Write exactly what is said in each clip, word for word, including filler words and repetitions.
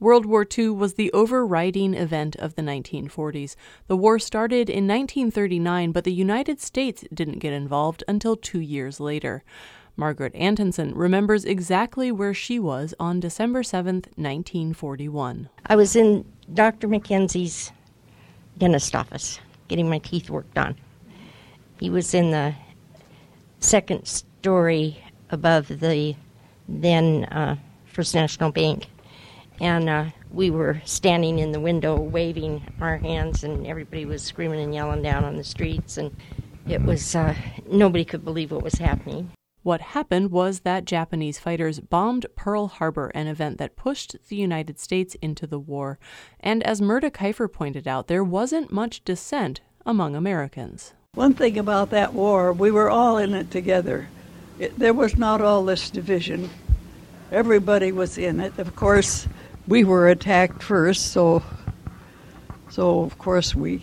World War Two was the overriding event of the nineteen forties. The war started in nineteen thirty-nine, but the United States didn't get involved until two years later. Margaret Antonsen remembers exactly where she was on December seventh, nineteen forty-one. I was in Doctor McKenzie's dentist office getting my teeth worked on. He was in the second story above the then uh, First National Bank. And uh, we were standing in the window waving our hands, and everybody was screaming and yelling down on the streets. And it was, uh, nobody could believe what was happening. What happened was that Japanese fighters bombed Pearl Harbor, an event that pushed the United States into the war. And as Myrta Kiefer pointed out, there wasn't much dissent among Americans. One thing about that war, we were all in it together. It, there was not all this division. Everybody was in it. Of course, we were attacked first, so so of course we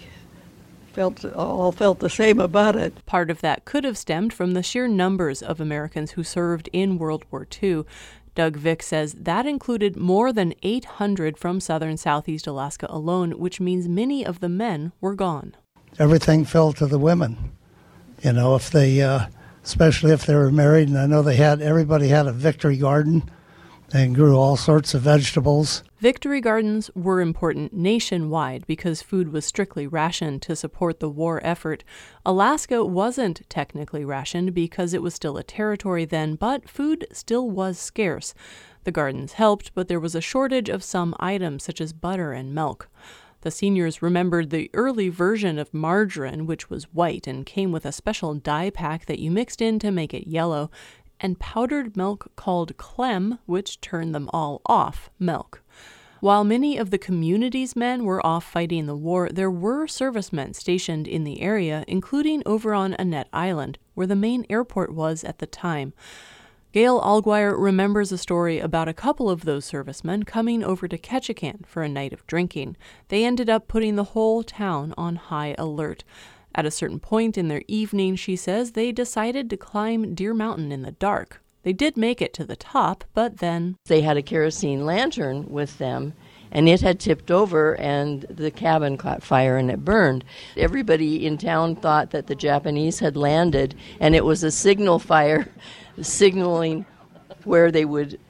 felt all felt the same about it. Part of that could have stemmed from the sheer numbers of Americans who served in World War Two. Doug Vick says that included more than eight hundred from southern Southeast Alaska alone, which means many of the men were gone. Everything fell to the women. You know, if they, uh, especially if they were married, and I know they had, everybody had a victory garden and grew all sorts of vegetables. Victory gardens were important nationwide because food was strictly rationed to support the war effort. Alaska wasn't technically rationed because it was still a territory then, but food still was scarce. The gardens helped, but there was a shortage of some items such as butter and milk. The seniors remembered the early version of margarine, which was white and came with a special dye pack that you mixed in to make it yellow, and powdered milk called clem, which turned them all off milk. While many of the community's men were off fighting the war, there were servicemen stationed in the area, including over on Annette Island, where the main airport was at the time. Gail Alguire remembers a story about a couple of those servicemen coming over to Ketchikan for a night of drinking. They ended up putting the whole town on high alert. At a certain point in their evening, she says, they decided to climb Deer Mountain in the dark. They did make it to the top, but then they had a kerosene lantern with them, and it had tipped over, and the cabin caught fire and it burned. Everybody in town thought that the Japanese had landed, and it was a signal fire signaling where they would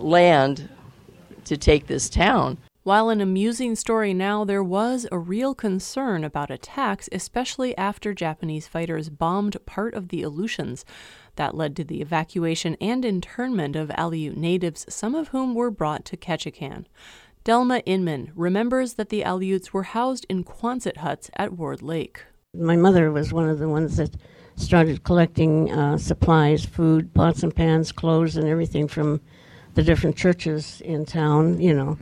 land to take this town. While an amusing story now, there was a real concern about attacks, especially after Japanese fighters bombed part of the Aleutians. That led to the evacuation and internment of Aleut natives, some of whom were brought to Ketchikan. Delma Inman remembers that the Aleuts were housed in Quonset huts at Ward Lake. My mother was one of the ones that started collecting uh, supplies, food, pots and pans, clothes, and everything from the different churches in town, you know.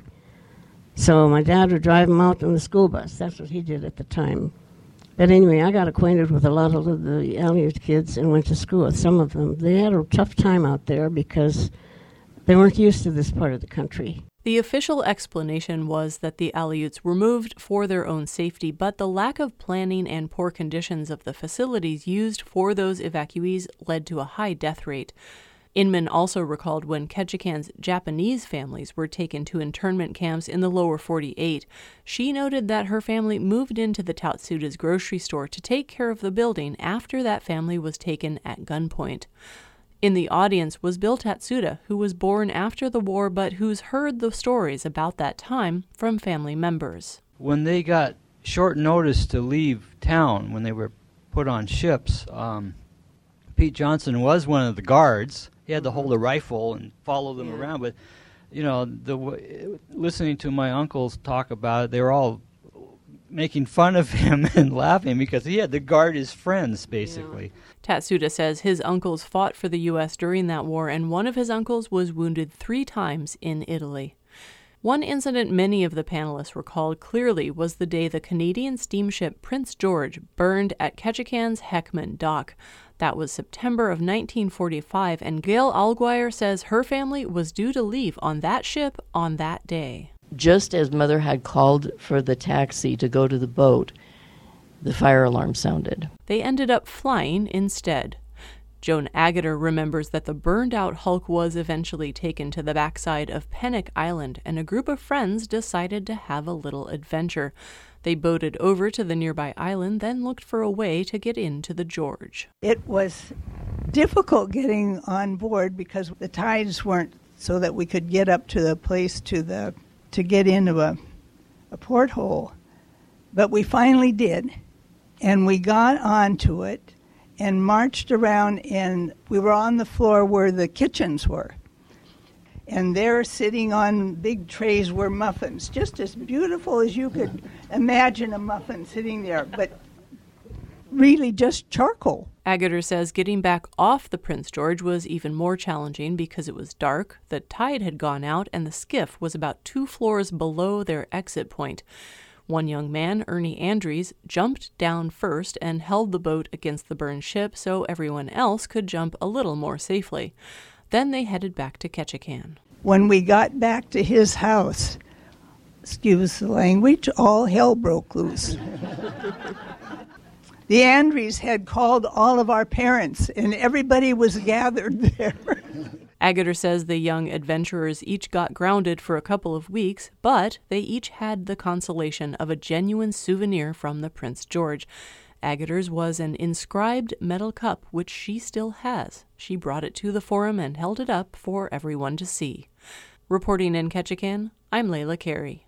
So my dad would drive them out on the school bus. That's what he did at the time. But anyway, I got acquainted with a lot of the Aleut kids and went to school with some of them. They had a tough time out there because they weren't used to this part of the country. The official explanation was that the Aleuts were moved for their own safety, but the lack of planning and poor conditions of the facilities used for those evacuees led to a high death rate. Inman also recalled when Ketchikan's Japanese families were taken to internment camps in the lower forty-eight. She noted that her family moved into the Tatsuda's grocery store to take care of the building after that family was taken at gunpoint. In the audience was Bill Tatsuda, who was born after the war but who's heard the stories about that time from family members. When they got short notice to leave town, when they were put on ships, um, Pete Johnson was one of the guards. He had to hold a rifle and follow them yeah. around. But, you know, the w- listening to my uncles talk about it, they were all making fun of him and laughing because he had to guard his friends, basically. Yeah. Tatsuda says his uncles fought for the U S during that war, and one of his uncles was wounded three times in Italy. One incident many of the panelists recalled clearly was the day the Canadian steamship Prince George burned at Ketchikan's Heckman Dock. That was September of nineteen forty-five, and Gail Alguire says her family was due to leave on that ship on that day. Just as Mother had called for the taxi to go to the boat, the fire alarm sounded. They ended up flying instead. Joan Agater remembers that the burned-out hulk was eventually taken to the backside of Pennock Island, and a group of friends decided to have a little adventure. They boated over to the nearby island, then looked for a way to get into the George. It was difficult getting on board because the tides weren't so that we could get up to the place to the to get into a, a porthole. But we finally did, and we got onto it and marched around, and we were on the floor where the kitchens were. And there, sitting on big trays, were muffins, just as beautiful as you could imagine a muffin sitting there, but really just charcoal. Agater says getting back off the Prince George was even more challenging because it was dark, the tide had gone out, and the skiff was about two floors below their exit point. One young man, Ernie Andrews, jumped down first and held the boat against the burned ship so everyone else could jump a little more safely. Then they headed back to Ketchikan. When we got back to his house, excuse the language, all hell broke loose. The Andrews had called all of our parents, and everybody was gathered there. Agater says the young adventurers each got grounded for a couple of weeks, but they each had the consolation of a genuine souvenir from the Prince George. Agater's was an inscribed metal cup, which she still has. She brought it to the forum and held it up for everyone to see. Reporting in Ketchikan, I'm Layla Carey.